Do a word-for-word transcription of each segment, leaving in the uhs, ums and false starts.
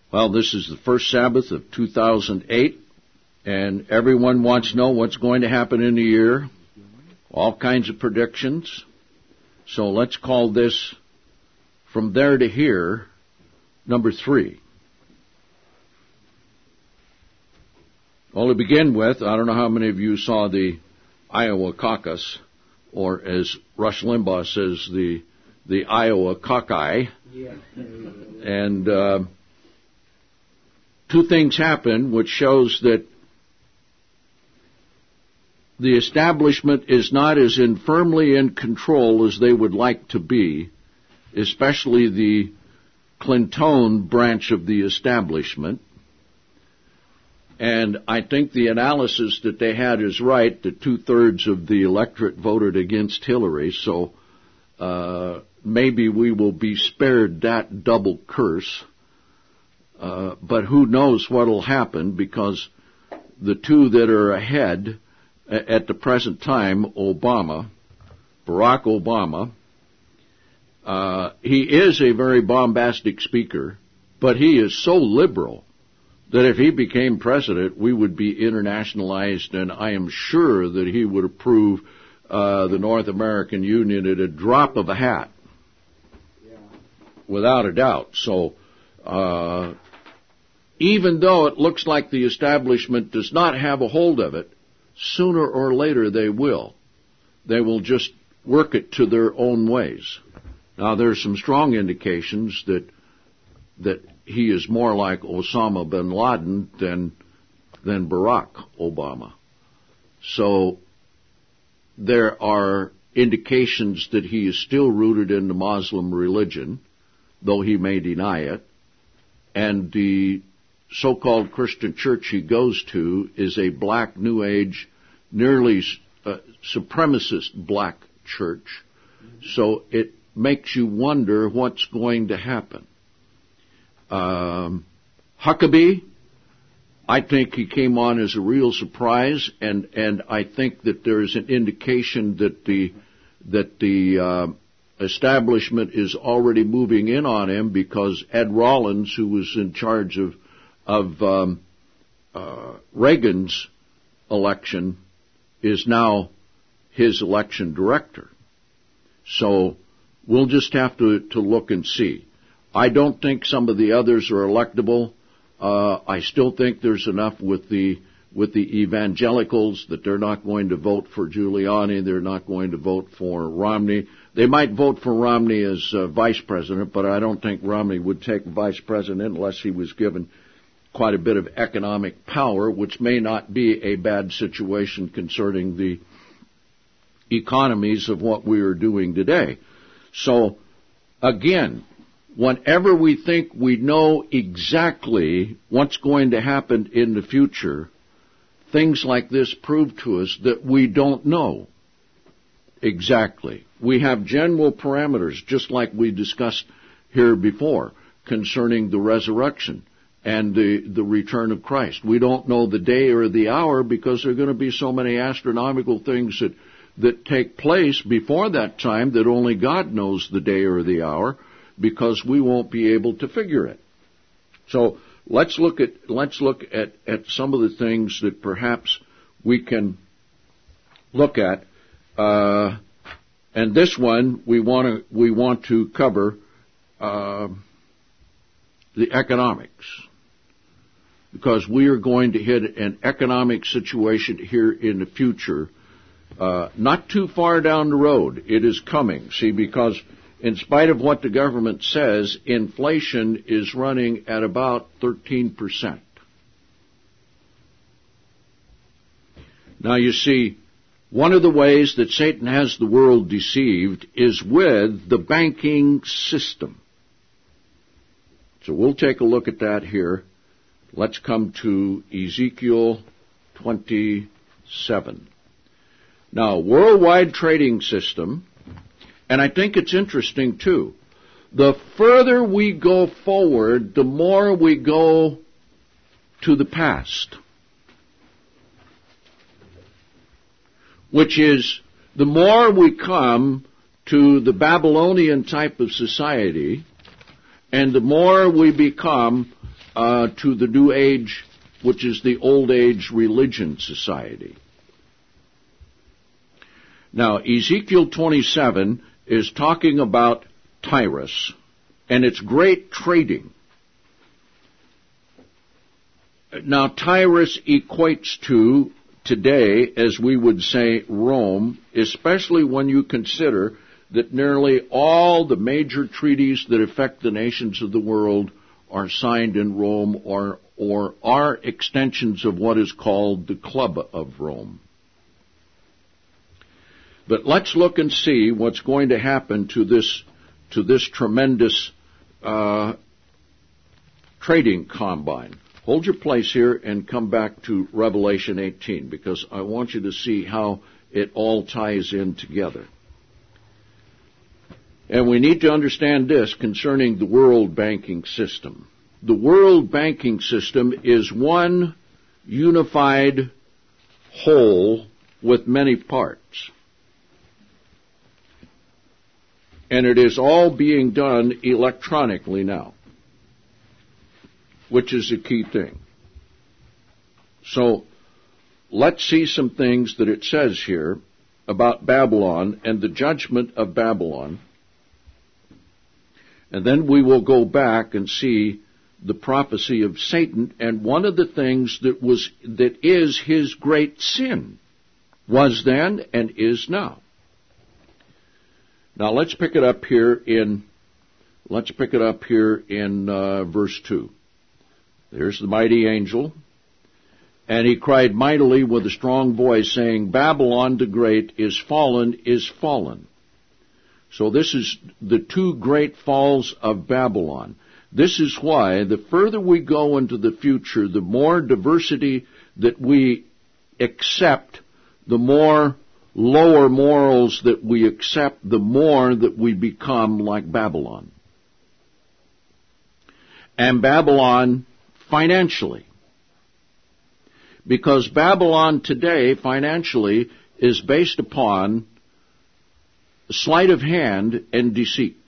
Well, this is the first Sabbath of two thousand eight, and everyone wants to know what's going to happen in the year, all kinds of predictions. So let's call this From There to Here, number three. Well, to begin with, I don't know how many of you saw the Iowa caucus, or as Rush Limbaugh says, the the Iowa cockeye. Yeah. And uh, two things happen, which shows that the establishment is not as in firmly in control as they would like to be, especially the Clinton branch of the establishment. And I think the analysis that they had is right, that two-thirds of the electorate voted against Hillary, so uh, maybe we will be spared that double curse. Uh, but who knows what will happen, because the two that are ahead at the present time, Obama, Barack Obama, uh, he is a very bombastic speaker, but he is so liberal that if he became president, we would be internationalized, and I am sure that he would approve uh, the North American Union at a drop of a hat, yeah. Without a doubt. So, uh, even though it looks like the establishment does not have a hold of it, sooner or later they will. They will just work it to their own ways. Now, there are some strong indications that that he is more like Osama bin Laden than than Barack Obama. So there are indications that he is still rooted in the Muslim religion, though he may deny it, and the so-called Christian church he goes to is a black New Age, nearly uh, supremacist black church. So it makes you wonder what's going to happen. Um, Huckabee, I think he came on as a real surprise, and, and I think that there is an indication that the that the uh, establishment is already moving in on him, because Ed Rollins, who was in charge of of um, uh, Reagan's election, is now his election director. So we'll just have to, to look and see. I don't think some of the others are electable. Uh, I still think there's enough with the with the evangelicals that they're not going to vote for Giuliani. They're not going to vote for Romney. They might vote for Romney as uh, vice president, but I don't think Romney would take vice president unless he was given quite a bit of economic power, which may not be a bad situation concerning the economies of what we are doing today. So, again, whenever we think we know exactly what's going to happen in the future, things like this prove to us that we don't know exactly. We have general parameters, just like we discussed here before, concerning the resurrection and the, the return of Christ. We don't know the day or the hour, because there are going to be so many astronomical things that, that take place before that time that only God knows the day or the hour, because we won't be able to figure it. So let's look at let's look at, at some of the things that perhaps we can look at. Uh, and this one we want to we want to cover uh, the economics, because we are going to hit an economic situation here in the future, uh, not too far down the road. It is coming. See, because in spite of what the government says, inflation is running at about thirteen percent. Now, you see, one of the ways that Satan has the world deceived is with the banking system. So we'll take a look at that here. Let's come to Ezekiel twenty-seven. Now, worldwide trading system. And I think it's interesting, too. The further we go forward, the more we go to the past. Which is, the more we come to the Babylonian type of society, and the more we become uh, to the New Age, which is the Old Age Religion Society. Now, Ezekiel twenty-seven is talking about Tyrus and its great trading. Now, Tyrus equates to, today, as we would say, Rome, especially when you consider that nearly all the major treaties that affect the nations of the world are signed in Rome or, or are extensions of what is called the Club of Rome. But let's look and see what's going to happen to this, to this tremendous uh, trading combine. Hold your place here and come back to Revelation eighteen, because I want you to see how it all ties in together. And we need to understand this concerning the world banking system. The world banking system is one unified whole with many parts. And it is all being done electronically now, which is a key thing. So, let's see some things that it says here about Babylon and the judgment of Babylon. And then we will go back and see the prophecy of Satan, and one of the things that was, that is his great sin, was then and is now. Now let's pick it up here in, let's pick it up here in uh, verse two. There's the mighty angel. And he cried mightily with a strong voice, saying, Babylon the great is fallen, is fallen. So this is the two great falls of Babylon. This is why the further we go into the future, the more diversity that we accept, the more lower morals that we accept, the more that we become like Babylon. And Babylon financially. Because Babylon today, financially, is based upon sleight of hand and deceit.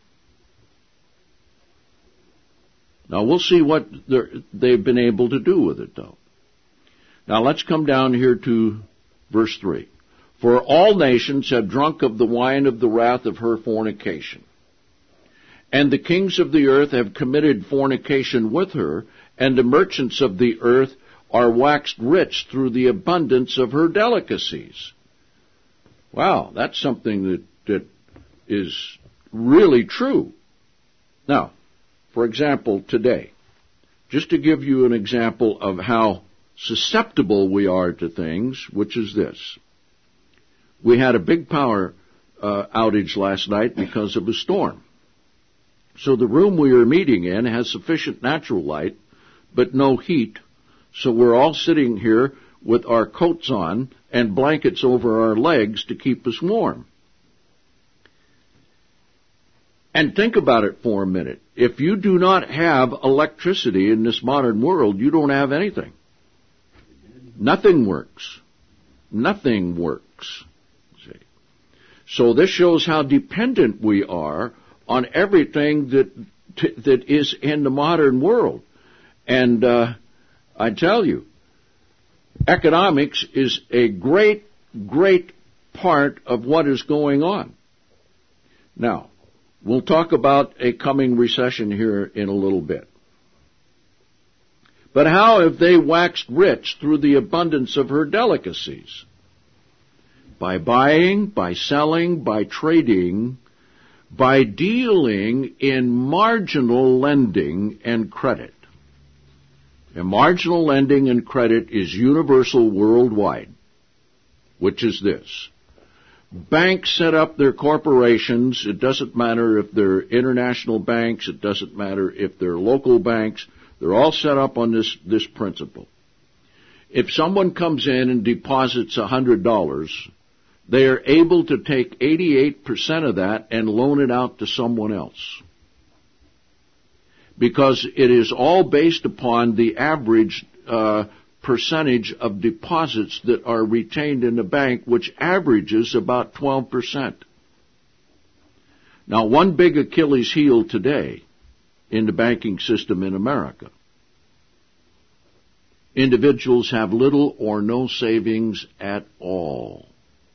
Now, we'll see what they've been able to do with it, though. Now, let's come down here to verse three. For all nations have drunk of the wine of the wrath of her fornication. And the kings of the earth have committed fornication with her, and the merchants of the earth are waxed rich through the abundance of her delicacies. Wow, that's something that, that is really true. Now, for example, today, just to give you an example of how susceptible we are to things, which is this. We had a big power uh, outage last night because of a storm. So the room we are meeting in has sufficient natural light, but no heat. So we're all sitting here with our coats on and blankets over our legs to keep us warm. And think about it for a minute. If you do not have electricity in this modern world, you don't have anything. Nothing works. Nothing works. See? So this shows how dependent we are on everything that that is in the modern world. And uh, I tell you, economics is a great, great part of what is going on. Now, we'll talk about a coming recession here in a little bit. But how have they waxed rich through the abundance of her delicacies? By buying, by selling, by trading, by dealing in marginal lending and credit. And marginal lending and credit is universal worldwide, which is this. Banks set up their corporations. It doesn't matter if they're international banks. It doesn't matter if they're local banks. They're all set up on this, this principle. If someone comes in and deposits one hundred dollars, they are able to take eighty-eight percent of that and loan it out to someone else. Because it is all based upon the average uh, percentage of deposits that are retained in the bank, which averages about twelve percent. Now, one big Achilles heel today in the banking system in America individuals have little or no savings at all.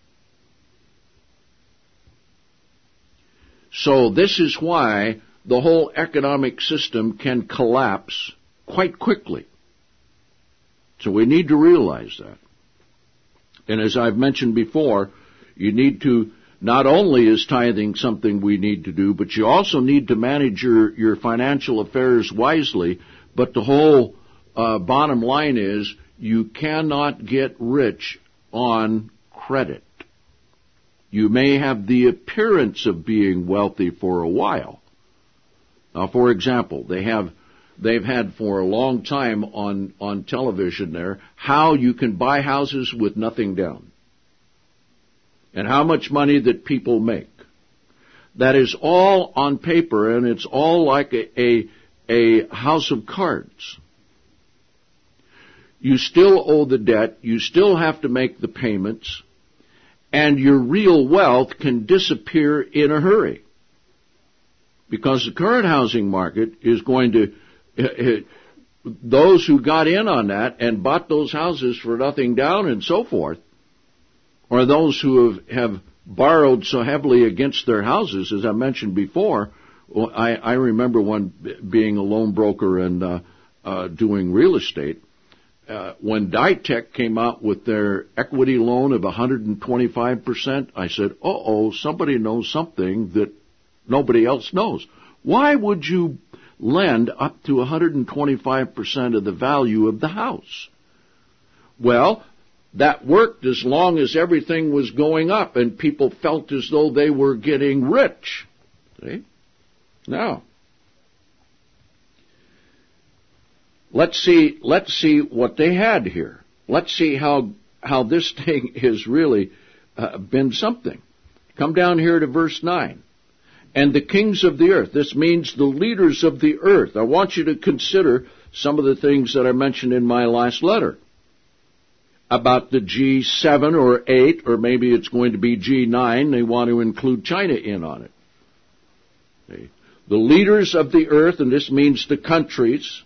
So this is why the whole economic system can collapse quite quickly. So we need to realize that. And as I've mentioned before, you need to, not only is tithing something we need to do, but you also need to manage your, your financial affairs wisely. But the whole uh, bottom line is you cannot get rich on credit. You may have the appearance of being wealthy for a while. Now, for example, they have they've had for a long time on, on television there how you can buy houses with nothing down and how much money that people make. That is all on paper, and it's all like a, a, a house of cards. You still owe the debt, you still have to make the payments, and your real wealth can disappear in a hurry. Because the current housing market is going to, those who got in on that and bought those houses for nothing down and so forth, or those who have, have borrowed so heavily against their houses, as I mentioned before, I, I remember one being a loan broker and uh, uh, doing real estate. Uh, when Ditech came out with their equity loan of one hundred twenty-five percent, I said, uh-oh, somebody knows something that nobody else knows. Why would you lend up to one hundred twenty-five percent of the value of the house? Well, that worked as long as everything was going up and people felt as though they were getting rich. See? Now, let's see, let's see what they had here. Let's see how, how this thing has really uh, been something. Come down here to verse nine. And the kings of the earth. This means the leaders of the earth. I want you to consider some of the things that I mentioned in my last letter about the G seven or eight, or maybe it's going to be G nine. They want to include China in on it. Okay. The leaders of the earth, and this means the countries,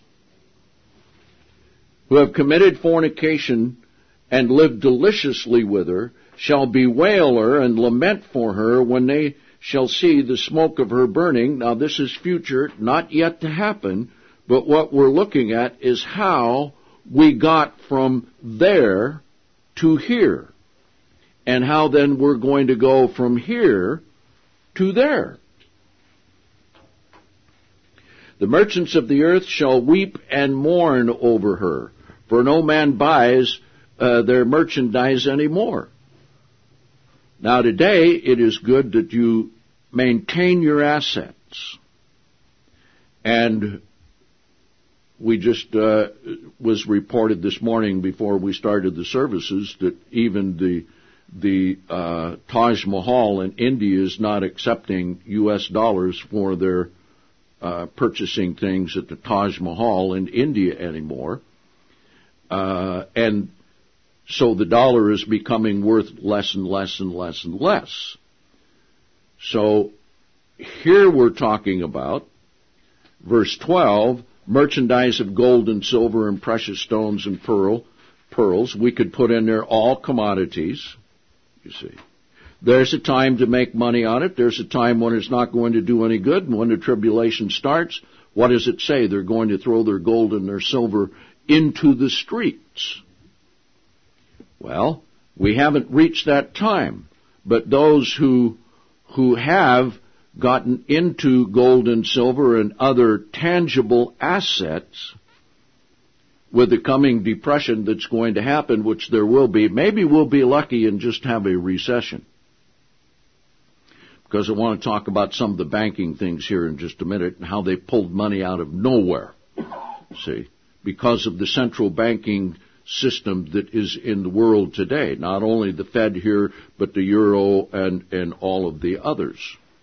who have committed fornication and lived deliciously with her, shall bewail her and lament for her when they shall see the smoke of her burning. Now this is future, not yet to happen, but what we're looking at is how we got from there to here, and how then we're going to go from here to there. The merchants of the earth shall weep and mourn over her, for no man buys uh, their merchandise anymore. Now today, it is good that you maintain your assets. And we just, uh, was reported this morning before we started the services that even the, the, uh, Taj Mahal in India is not accepting U S dollars for their, uh, purchasing things at the Taj Mahal in India anymore. Uh, and so the dollar is becoming worth less and less and less and less. So here we're talking about, verse twelve, merchandise of gold and silver and precious stones and pearl, pearls. We could put in there all commodities, you see. There's a time to make money on it. There's a time when it's not going to do any good. And when the tribulation starts, what does it say? They're going to throw their gold and their silver into the streets. Well, we haven't reached that time. But those who who have gotten into gold and silver and other tangible assets, with the coming depression that's going to happen, which there will be, maybe we'll be lucky and just have a recession. Because I want to talk about some of the banking things here in just a minute and how they pulled money out of nowhere. See, because of the central banking system that is in the world today. Not only the Fed here, but the Euro and, and all of the others.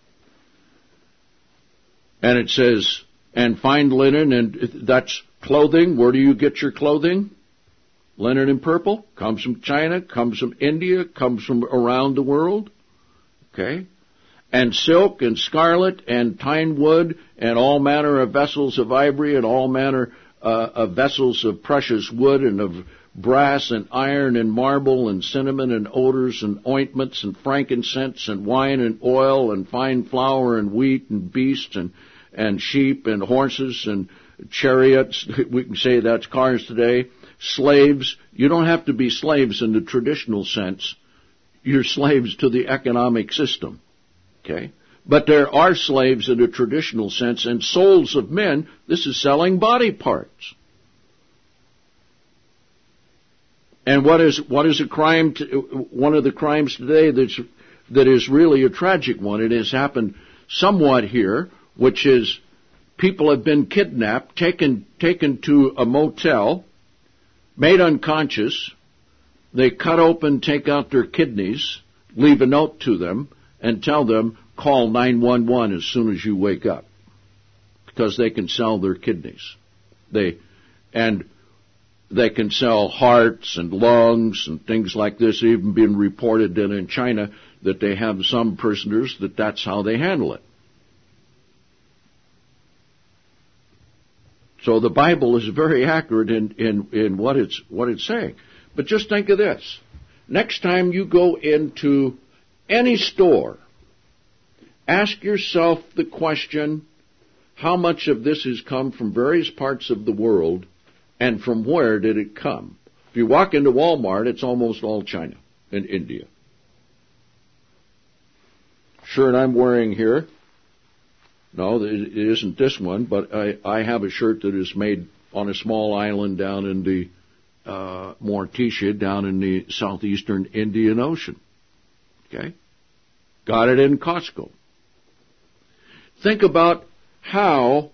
And it says, and fine linen, and that's clothing. Where do you get your clothing? Linen and purple comes from China, comes from India, comes from around the world. Okay? And silk and scarlet and pine wood and all manner of vessels of ivory and all manner uh, of vessels of precious wood and of brass and iron and marble and cinnamon and odors and ointments and frankincense and wine and oil and fine flour and wheat and beasts and, and sheep and horses and chariots. We can say that's cars today. Slaves. You don't have to be slaves in the traditional sense. You're slaves to the economic system. Okay? But there are slaves in a traditional sense, and souls of men. This is selling body parts. And what is what is a crime? To, one of the crimes today that's that is really a tragic one. It has happened somewhat here, which is people have been kidnapped, taken taken to a motel, made unconscious. They cut open, take out their kidneys, leave a note to them, and tell them, call nine one one as soon as you wake up, because they can sell their kidneys. They and they can sell hearts and lungs and things like this. It's even been reported that in China that they have some prisoners that that's how they handle it. So the Bible is very accurate in, in, in what it's what it's saying. But just think of this. Next time you go into any store, ask yourself the question, how much of this has come from various parts of the world, and from where did it come? If you walk into Walmart, it's almost all China and India. Shirt I'm wearing here, no, it isn't this one, but I, I have a shirt that is made on a small island down in the uh, Morticia, down in the southeastern Indian Ocean. Okay? Got it in Costco. Think about how,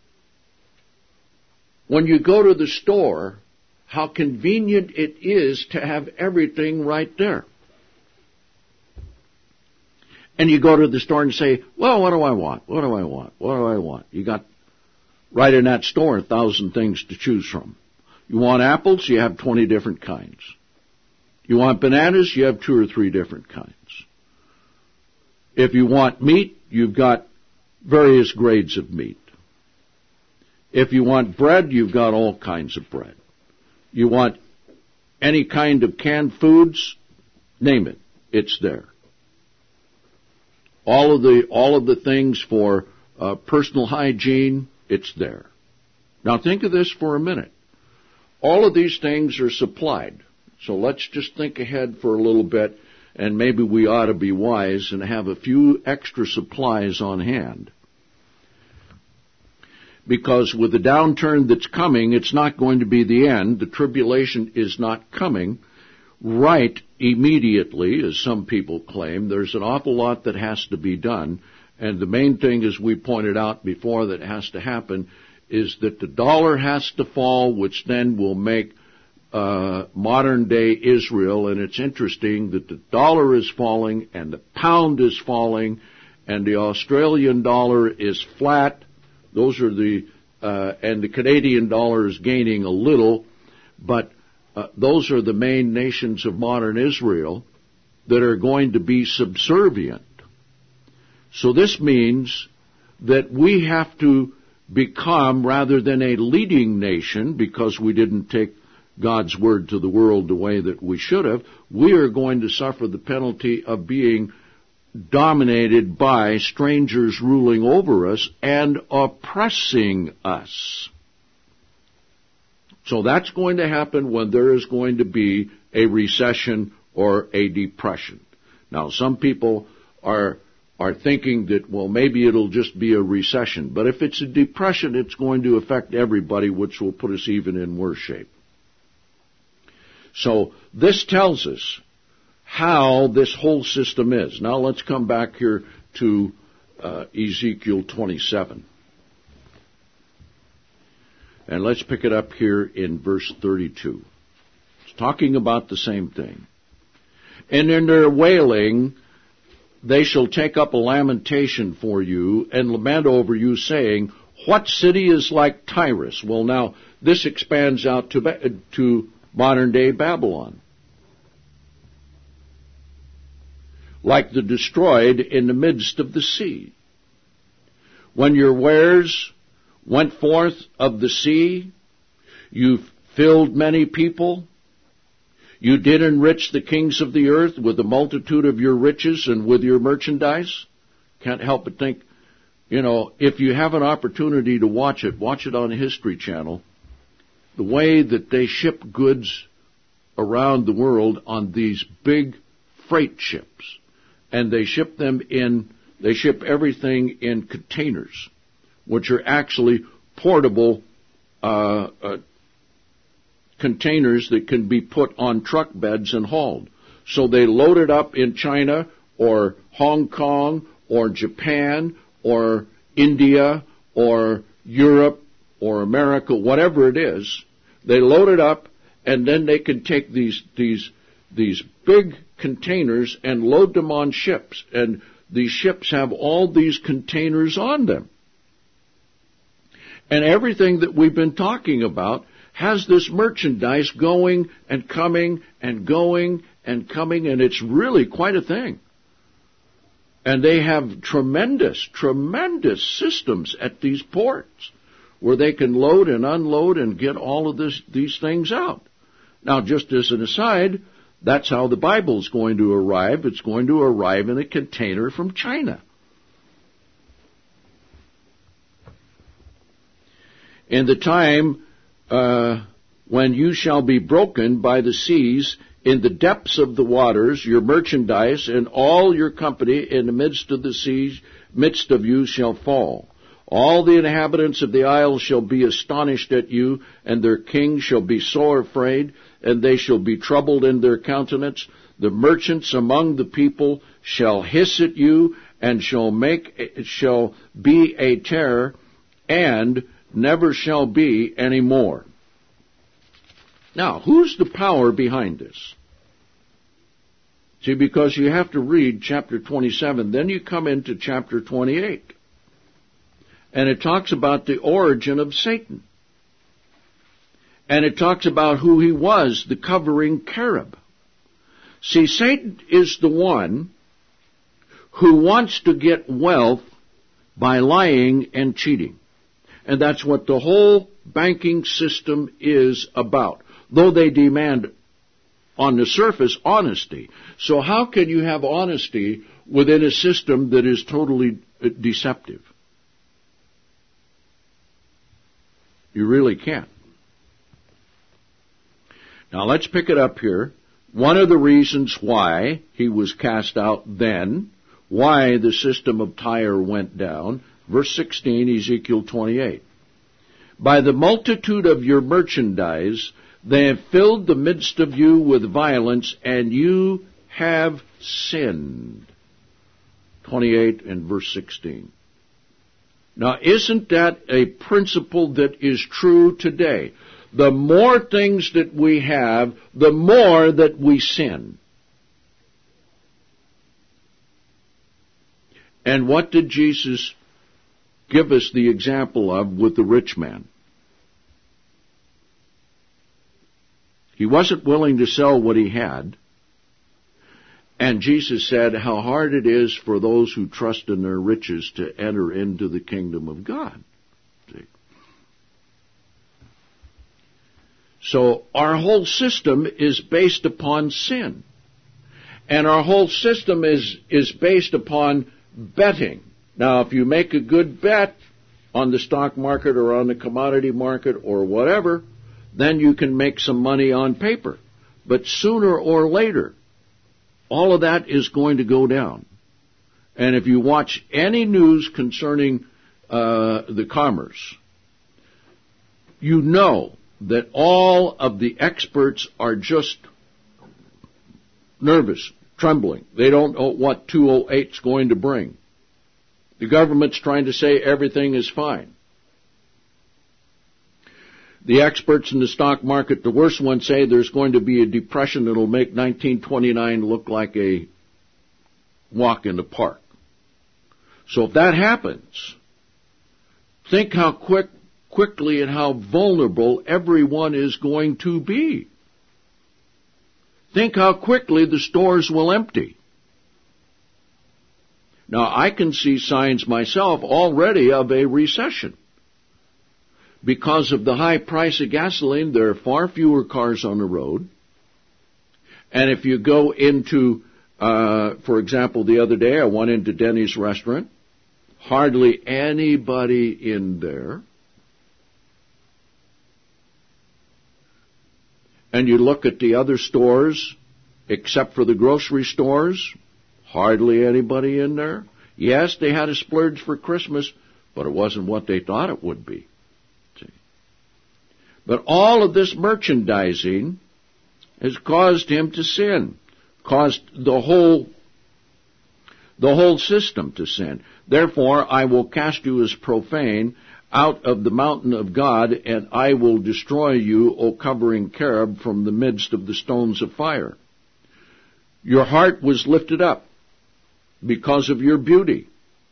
when you go to the store, how convenient it is to have everything right there. And you go to the store and say, well, what do I want? What do I want? What do I want? You got, right in that store, a thousand things to choose from. You want apples? You have twenty different kinds. You want bananas? You have two or three different kinds. If you want meat, you've got various grades of meat. If you want bread, you've got all kinds of bread. You want any kind of canned foods, name it, it's there. All of the all of the things for uh, personal hygiene, it's there. Now think of this for a minute. All of these things are supplied. So let's just think ahead for a little bit, and maybe we ought to be wise and have a few extra supplies on hand. Because with the downturn that's coming, it's not going to be the end. The tribulation is not coming right immediately, as some people claim. There's an awful lot that has to be done. And the main thing, as we pointed out before, that has to happen is that the dollar has to fall, which then will make uh, modern-day Israel. And it's interesting that the dollar is falling and the pound is falling and the Australian dollar is flat. Those are the, uh, and the Canadian dollar is gaining a little, but uh, those are the main nations of modern Israel that are going to be subservient. So this means that we have to become, rather than a leading nation, because we didn't take God's word to the world the way that we should have, we are going to suffer the penalty of being dominated by strangers ruling over us and oppressing us. So that's going to happen when there is going to be a recession or a depression. Now, some people are are thinking that, well, maybe it'll just be a recession. But if it's a depression, it's going to affect everybody, which will put us even in worse shape. So this tells us how this whole system is. Now let's come back here to uh, Ezekiel twenty-seven. And let's pick it up here in verse thirty-two. It's talking about the same thing. And in their wailing, they shall take up a lamentation for you and lament over you, saying, what city is like Tyrus? Well, now, this expands out to, to modern-day Babylon. Like the destroyed in the midst of the sea. When your wares went forth of the sea, You've filled many people. You did enrich the kings of the earth with the multitude of your riches and with your merchandise. Can't help but think, you know, if you have an opportunity to watch it, watch it on History Channel. The way that they ship goods around the world on these big freight ships. And they ship them in, they ship everything in containers, which are actually portable uh, uh, containers that can be put on truck beds and hauled. So they load it up in China or Hong Kong or Japan or India or Europe or America, whatever it is. They load it up, and then they can take these these these big containers and load them on ships. And these ships have all these containers on them. And everything that we've been talking about has this merchandise going and coming and going and coming, and it's really quite a thing. And they have tremendous, tremendous systems at these ports where they can load and unload and get all of this, these things out. Now, just as an aside, that's how the Bible's going to arrive. It's going to arrive in a container from China. In the time uh, when you shall be broken by the seas, in the depths of the waters, your merchandise and all your company in the midst of the seas, midst of you shall fall. All the inhabitants of the isles shall be astonished at you, and their king shall be sore afraid, and they shall be troubled in their countenance. The merchants among the people shall hiss at you, and shall make shall be a terror, and never shall be any more. Now, who's the power behind this? See, because you have to read chapter twenty-seven, then you come into chapter twenty-eight. And it talks about the origin of Satan. And it talks about who he was, the covering cherub. See, Satan is the one who wants to get wealth by lying and cheating. And that's what the whole banking system is about. Though they demand, on the surface, honesty. So how can you have honesty within a system that is totally deceptive? You really can't. Now let's pick it up here. One of the reasons why he was cast out then, why the system of Tyre went down, verse sixteen, Ezekiel twenty-eight. By the multitude of your merchandise, they have filled the midst of you with violence, and you have sinned. twenty-eight and verse sixteen. Now, isn't that a principle that is true today? The more things that we have, the more that we sin. And what did Jesus give us the example of with the rich man? He wasn't willing to sell what he had. And Jesus said how hard it is for those who trust in their riches to enter into the kingdom of God. See? So our whole system is based upon sin. And our whole system is, is based upon betting. Now, if you make a good bet on the stock market or on the commodity market or whatever, then you can make some money on paper. But sooner or later, all of that is going to go down. And if you watch any news concerning uh, the commerce, you know that all of the experts are just nervous, trembling. They don't know what two oh eight is going to bring. The government's trying to say everything is fine. The experts in the stock market, the worst ones, say there's going to be a depression that will make nineteen twenty-nine look like a walk in the park. So if that happens, think how quick, quickly and how vulnerable everyone is going to be. Think how quickly the stores will empty. Now, I can see signs myself already of a recession. because of the high price of gasoline, there are far fewer cars on the road. And if you go into, uh, for example, the other day I went into Denny's restaurant, hardly anybody in there. And you look at the other stores, except for the grocery stores, hardly anybody in there. Yes, they had a splurge for Christmas, but it wasn't what they thought it would be. See? But all of this merchandising has caused him to sin, caused the whole, the whole system to sin. Therefore, I will cast you as profane out of the mountain of God, and I will destroy you, O covering cherub, from the midst of the stones of fire. Your heart was lifted up because of your beauty,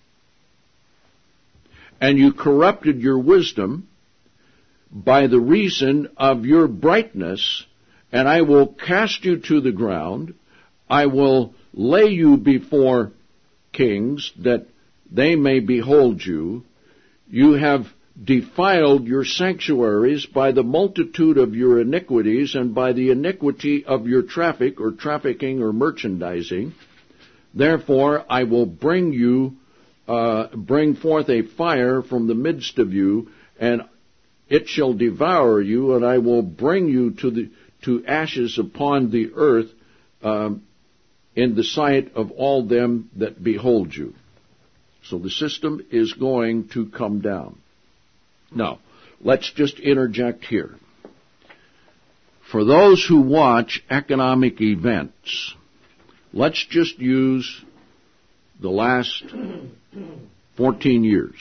and you corrupted your wisdom by the reason of your brightness, and I will cast you to the ground. I will lay you before kings, that they may behold you. You have defiled your sanctuaries by the multitude of your iniquities and by the iniquity of your traffic or trafficking or merchandising. Therefore, I will bring you, uh, bring forth a fire from the midst of you, and it shall devour you, and I will bring you to the to ashes upon the earth, um, in the sight of all them that behold you. So the system is going to come down. Now, let's just interject here. For those who watch economic events, let's just use the last fourteen years.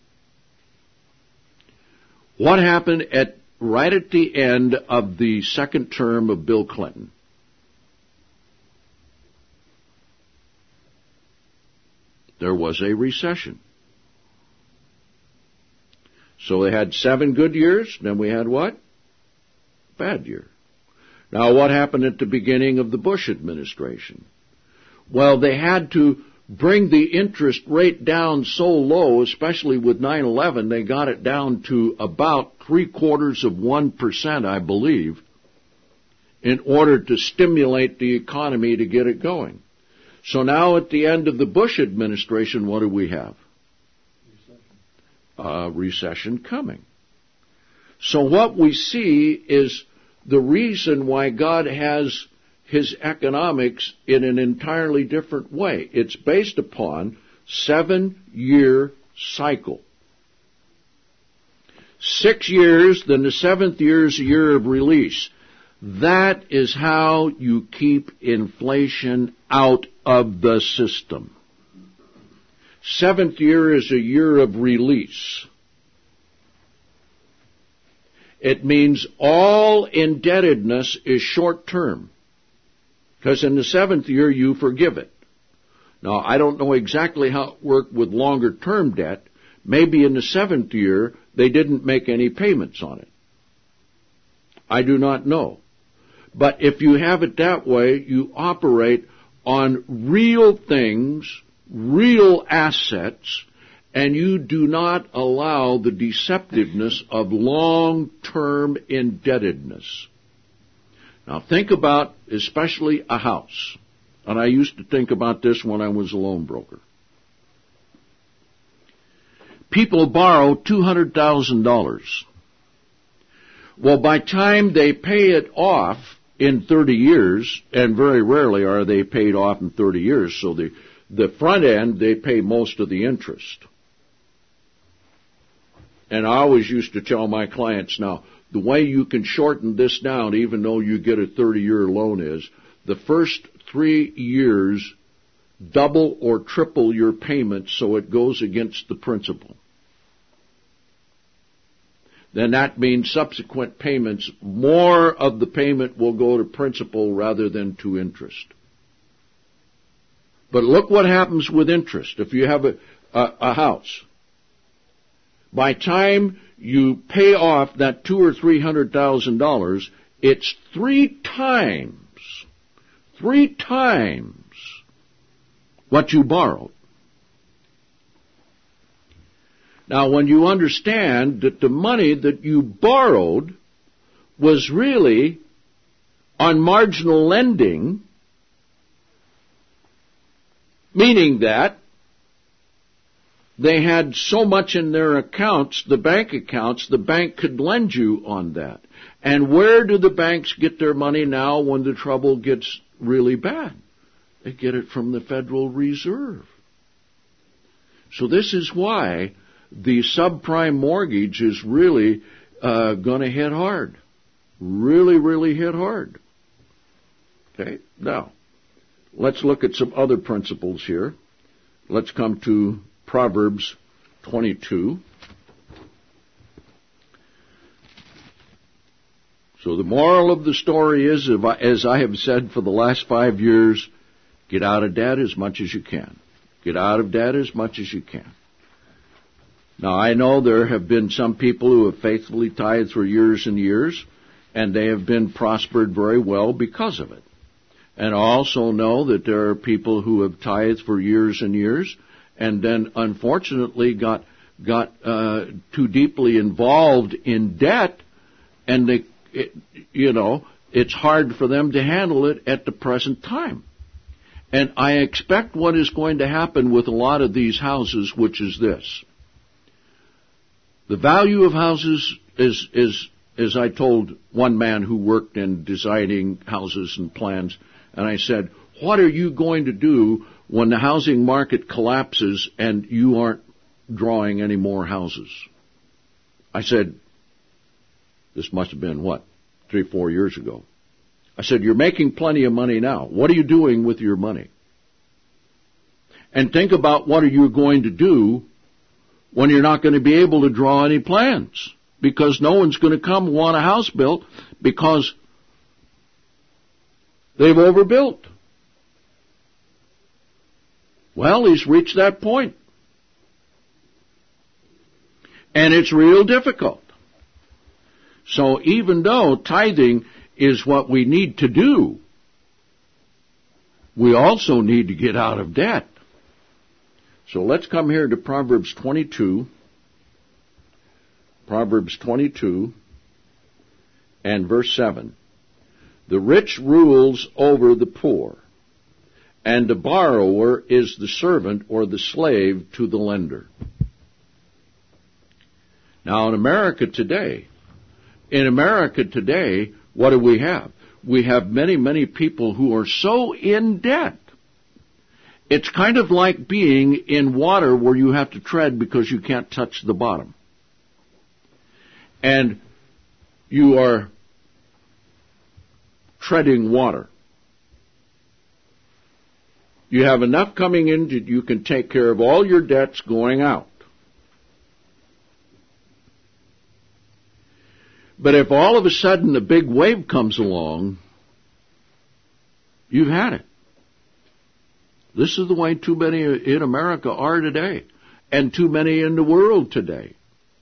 What happened at right at the end of the second term of Bill Clinton? There was a recession. So they had seven good years, then we had what? Bad year. Now what happened at the beginning of the Bush administration? Well, they had to bring the interest rate down so low, especially with nine eleven, they got it down to about three quarters of one percent, I believe, in order to stimulate the economy to get it going. So now at the end of the Bush administration, what do we have? Uh, recession coming. So what we see is the reason why God has His economics in an entirely different way. It's based upon seven-year cycle. Six years, then the seventh year is a year of release. That is how you keep inflation out of the system. Seventh year is a year of release. It means all indebtedness is short-term, because in the seventh year you forgive it. Now, I don't know exactly how it worked with longer-term debt. Maybe in the seventh year they didn't make any payments on it. I do not know. But if you have it that way, you operate on real things, real assets, and you do not allow the deceptiveness of long-term indebtedness. Now think about especially a house. And I used to think about this when I was a loan broker. People borrow two hundred thousand dollars. Well, by the time they pay it off in thirty years, and very rarely are they paid off in thirty years, so the, the front end, they pay most of the interest. And I always used to tell my clients, now, the way you can shorten this down, even though you get a thirty-year loan, is the first three years double or triple your payments so it goes against the principal. Then that means subsequent payments, more of the payment will go to principal rather than to interest. But look what happens with interest. If you have a, a, a house, by time you pay off that two or three hundred thousand dollars, it's three times, three times what you borrowed. Now, when you understand that the money that you borrowed was really on marginal lending, meaning that they had so much in their accounts, the bank accounts, the bank could lend you on that. And where do the banks get their money now when the trouble gets really bad? They get it from the Federal Reserve. So this is why the subprime mortgage is really uh, going to hit hard. Really, really hit hard. Okay, now, let's look at some other principles here. Let's come to Proverbs twenty-two. So the moral of the story is, as I have said for the last five years, get out of debt as much as you can. Get out of debt as much as you can. Now, I know there have been some people who have faithfully tithed for years and years, and they have been prospered very well because of it. And I also know that there are people who have tithed for years and years, and then unfortunately got got uh, too deeply involved in debt, and they, it, you know, it's hard for them to handle it at the present time. And I expect what is going to happen with a lot of these houses, which is this: the value of houses is is, as I told one man who worked in designing houses and plans, and I said, what are you going to do when the housing market collapses and you aren't drawing any more houses? I said, this must have been, what, three, four years ago. I said, you're making plenty of money now. What are you doing with your money? And think about what are you going to do when you're not going to be able to draw any plans, because no one's going to come and want a house built because they've overbuilt. Well, he's reached that point. And it's real difficult. So even though tithing is what we need to do, we also need to get out of debt. So let's come here to Proverbs twenty-two. Proverbs twenty-two and verse seven. The rich rules over the poor, and the borrower is the servant or the slave to the lender. Now in America today, in America today, what do we have? We have many, many people who are so in debt. It's kind of like being in water where you have to tread because you can't touch the bottom. And you are treading water. You have enough coming in that you can take care of all your debts going out. But if all of a sudden a big wave comes along, you've had it. This is the way too many in America are today, and too many in the world today.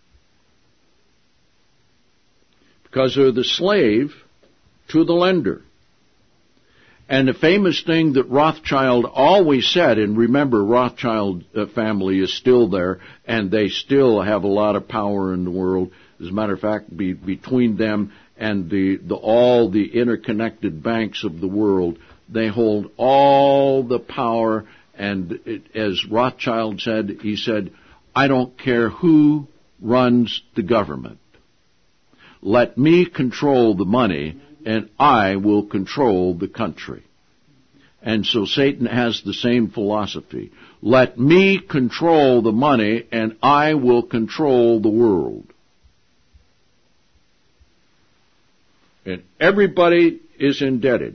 Because they're the slave to the lender. And the famous thing that Rothschild always said, and remember, Rothschild family is still there, and they still have a lot of power in the world. As a matter of fact, be, between them and the, the all the interconnected banks of the world, they hold all the power. And it, as Rothschild said, he said, I don't care who runs the government. Let me control the money, and I will control the country. And so Satan has the same philosophy. Let me control the money, and I will control the world. And everybody is indebted.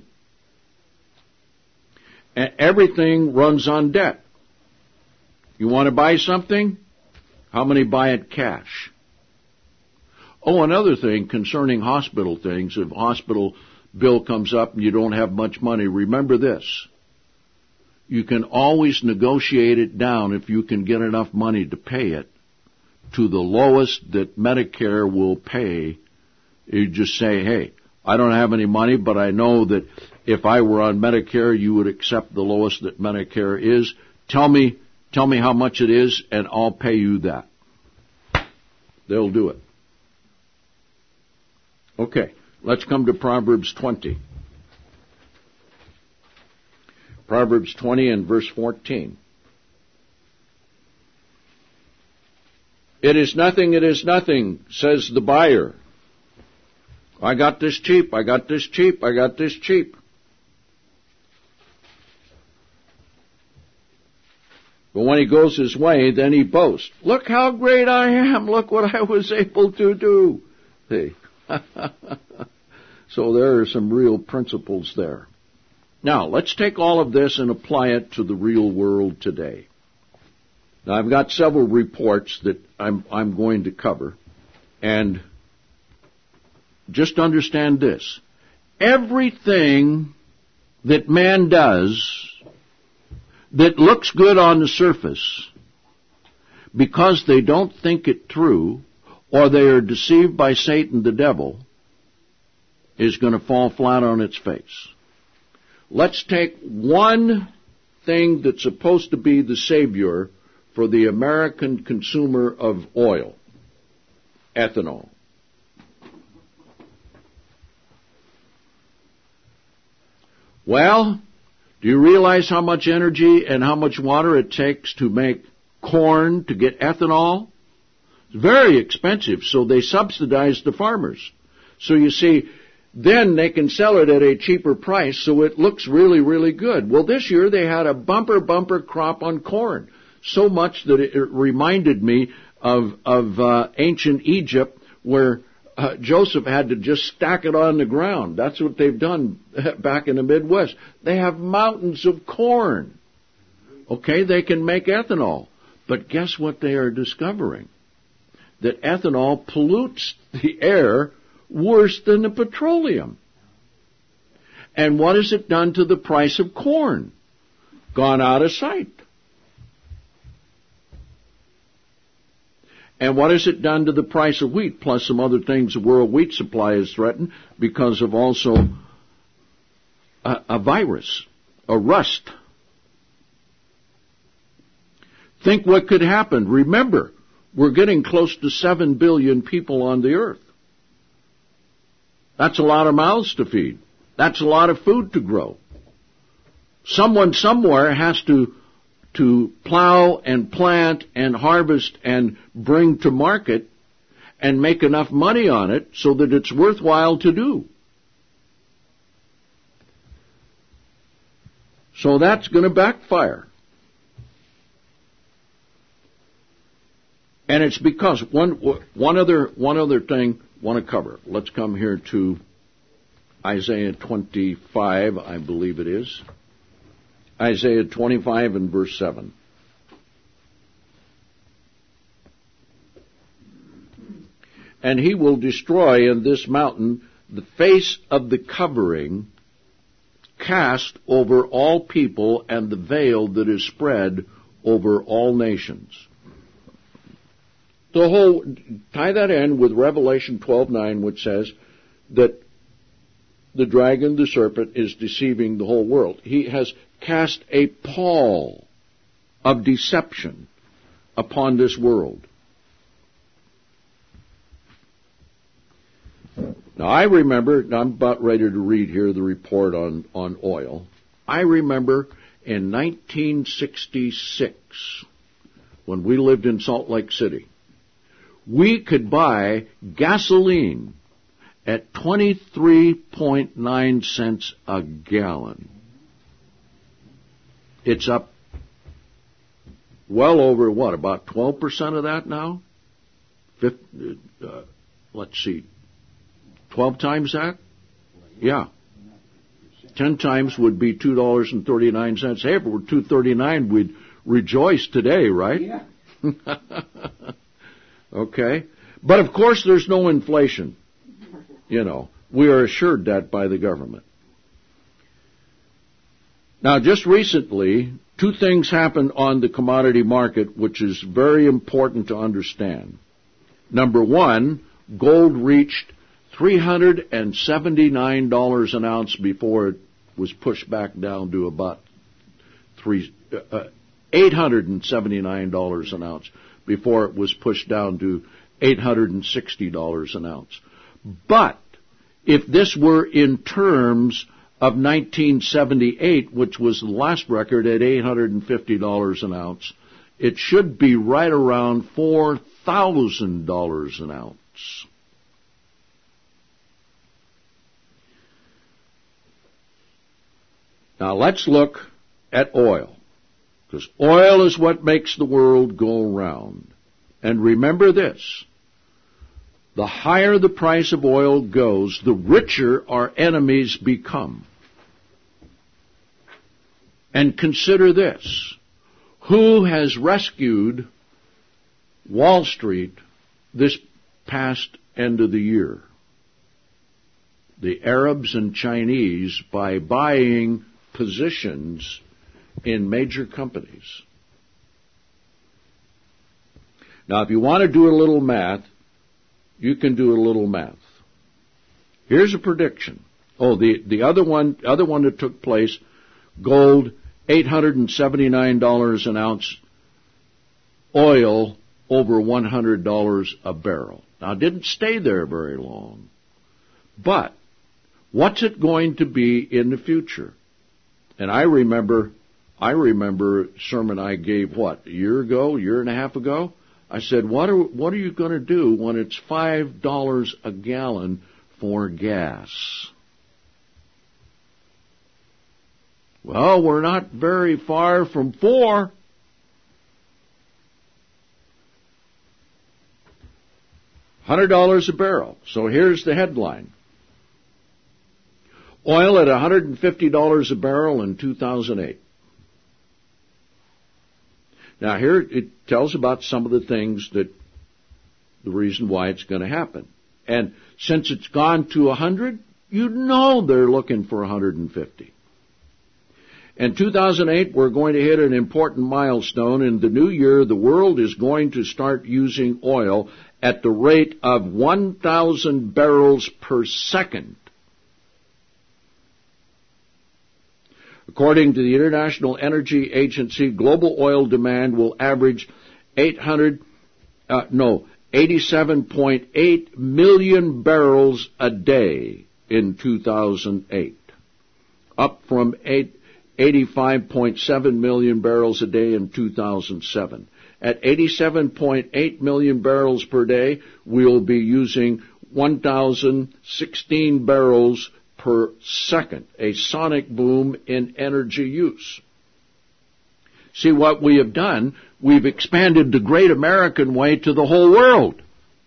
And everything runs on debt. You want to buy something? How many buy it cash? Oh, another thing concerning hospital things, if a hospital bill comes up and you don't have much money, remember this. You can always negotiate it down if you can get enough money to pay it to the lowest that Medicare will pay. You just say, hey, I don't have any money, but I know that if I were on Medicare, you would accept the lowest that Medicare is. Tell me, tell me how much it is, and I'll pay you that. They'll do it. Okay, let's come to Proverbs twenty. Proverbs twenty and verse fourteen. It is nothing, it is nothing, says the buyer. I got this cheap, I got this cheap, I got this cheap. But when he goes his way, then he boasts. Look how great I am, look what I was able to do. See? So there are some real principles there. Now, let's take all of this and apply it to the real world today. Now, I've got several reports that I'm, I'm going to cover. And just understand this. Everything that man does that looks good on the surface, because they don't think it through, or they are deceived by Satan the devil, is going to fall flat on its face. Let's take one thing that's supposed to be the savior for the American consumer of oil, ethanol. Well, do you realize how much energy and how much water it takes to make corn to get ethanol? It's very expensive, so they subsidize the farmers. So you see, then they can sell it at a cheaper price, so it looks really, really good. Well, this year they had a bumper, bumper crop on corn, so much that it reminded me of, of uh, ancient Egypt, where uh, Joseph had to just stack it on the ground. That's what they've done back in the Midwest. They have mountains of corn. Okay, they can make ethanol. But guess what they are discovering? That ethanol pollutes the air worse than the petroleum. And what has it done to the price of corn? Gone out of sight. And what has it done to the price of wheat, plus some other things? The world wheat supply is threatened because of also a, a virus, a rust. Think what could happen. Remember, we're getting close to seven billion people on the earth. That's a lot of mouths to feed. That's a lot of food to grow. Someone somewhere has to to plow and plant and harvest and bring to market and make enough money on it so that it's worthwhile to do. So that's going to backfire. And it's because one one other one other thing I want to cover. Let's come here to Isaiah twenty-five, I believe it is. Isaiah twenty-five and verse seven. And he will destroy in this mountain the face of the covering cast over all people and the veil that is spread over all nations. The whole, tie that in with Revelation twelve nine, which says that the dragon, the serpent, is deceiving the whole world. He has cast a pall of deception upon this world. Now, I remember, I'm about ready to read here the report on, on oil. I remember in nineteen sixty-six, when we lived in Salt Lake City, we could buy gasoline at twenty-three point nine cents a gallon. It's up well over, what, about twelve percent of that now? Fifth, uh, let's see, twelve times that? Yeah. ten times would be two dollars and thirty-nine cents. Hey, if it were two dollars and thirty-nine cents, we'd rejoice today, right? Yeah. Okay. But of course there's no inflation. You know, we are assured that by the government. Now, just recently, two things happened on the commodity market which is very important to understand. Number one, gold reached three hundred seventy-nine dollars an ounce before it was pushed back down to about three, uh, eight hundred seventy-nine dollars an ounce before it was pushed down to eight hundred sixty dollars an ounce. But if this were in terms of nineteen seventy-eight, which was the last record at eight hundred fifty dollars an ounce, it should be right around four thousand dollars an ounce. Now let's look at oil, because oil is what makes the world go round. And remember this, the higher the price of oil goes, the richer our enemies become. And consider this, who has rescued Wall Street this past end of the year? The Arabs and Chinese, by buying positions in major companies. Now, if you want to do a little math, you can do a little math. Here's a prediction. Oh, the, the other one, other one that took place, gold, eight hundred seventy-nine dollars an ounce, oil, over one hundred dollars a barrel. Now, it didn't stay there very long. But what's it going to be in the future? And I remember, I remember a sermon I gave, what, a year ago, a year and a half ago? I said, what are, what are you going to do when it's five dollars a gallon for gas? Well, we're not very far from four. one hundred dollars a barrel. So here's the headline. Oil at one hundred fifty dollars a barrel in two thousand eight. Now here it tells about some of the things that, the reason why it's going to happen. And since it's gone to one hundred, you know they're looking for one hundred fifty. In two thousand eight, we're going to hit an important milestone. In the new year, the world is going to start using oil at the rate of one thousand barrels per second. According to the International Energy Agency, global oil demand will average eight hundred, uh, no, eighty-seven point eight million barrels a day in two thousand eight, up from eighty-five point seven million barrels a day in two thousand seven. At eighty-seven point eight million barrels per day, we'll be using one thousand sixteen barrels per second, a sonic boom in energy use. See what we have done, we've expanded the Great American Way to the whole world.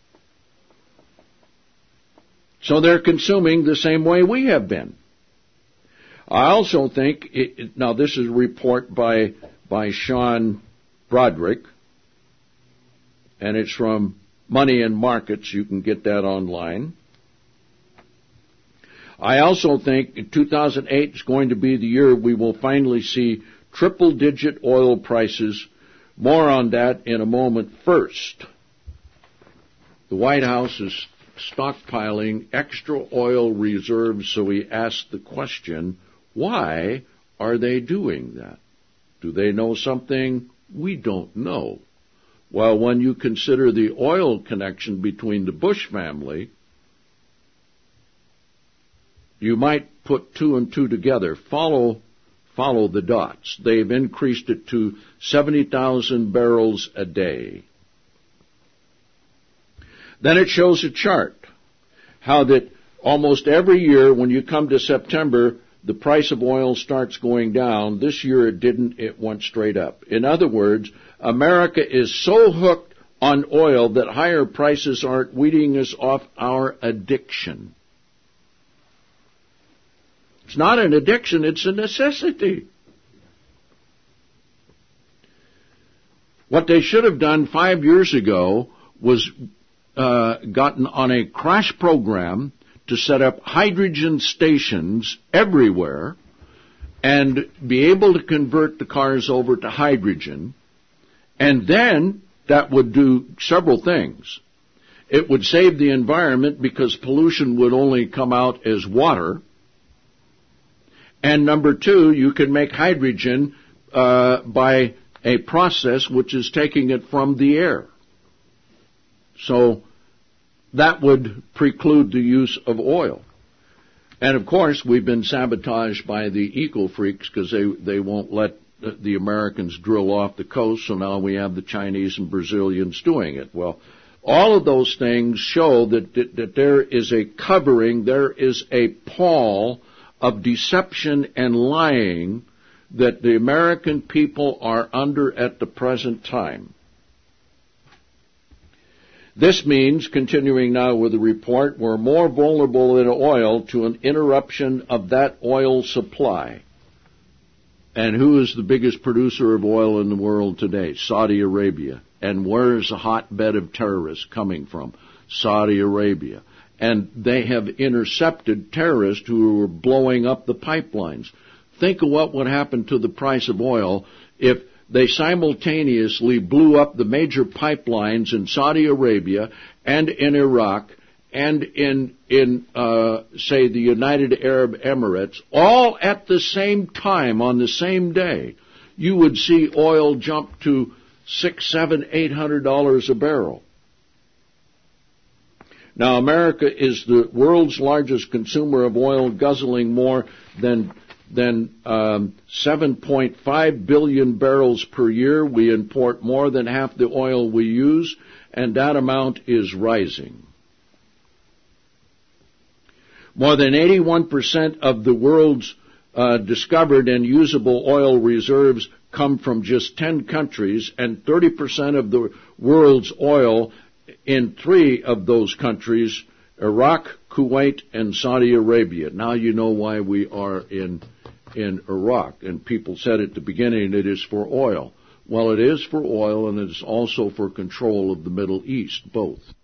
So they're consuming the same way we have been. I also think, it, now this is a report by, by Sean Broderick, and it's from Money and Markets. You can get that online. I also think two thousand eight is going to be the year we will finally see triple-digit oil prices. More on that in a moment. First, the White House is stockpiling extra oil reserves, so we ask the question, why are they doing that? Do they know something we don't know? Well, when you consider the oil connection between the Bush family, you might put two and two together. Follow, follow the dots. They've increased it to seventy thousand barrels a day. Then it shows a chart, how that almost every year when you come to September, the price of oil starts going down. This year it didn't, it went straight up. In other words, America is so hooked on oil that higher prices aren't weeding us off our addiction. It's not an addiction, it's a necessity. What they should have done five years ago was uh, gotten on a crash program to set up hydrogen stations everywhere and be able to convert the cars over to hydrogen. And then that would do several things. It would save the environment because pollution would only come out as water. And number two, you can make hydrogen uh, by a process which is taking it from the air. So that would preclude the use of oil. And of course, we've been sabotaged by the eco-freaks because they, they won't let the Americans drill off the coast, so now we have the Chinese and Brazilians doing it. Well, all of those things show that, that, that there is a covering, there is a pall of deception and lying that the American people are under at the present time. This means, continuing now with the report, we're more vulnerable than oil to an interruption of that oil supply. And who is the biggest producer of oil in the world today? Saudi Arabia. And where is the hotbed of terrorists coming from? Saudi Arabia. And they have intercepted terrorists who are blowing up the pipelines. Think of what would happen to the price of oil if they simultaneously blew up the major pipelines in Saudi Arabia and in Iraq and in, in uh, say, the United Arab Emirates, all at the same time on the same day. You would see oil jump to six, seven, eight hundred dollars a barrel. Now, America is the world's largest consumer of oil, guzzling more than than um, seven point five billion barrels per year. We import more than half the oil we use, and that amount is rising. More than eighty-one percent of the world's uh, discovered and usable oil reserves come from just ten countries, and thirty percent of the world's oil in three of those countries, Iraq, Kuwait, and Saudi Arabia. Now you know why we are in in Iraq. And people said at the beginning it is for oil. Well, it is for oil, and it is also for control of the Middle East, both.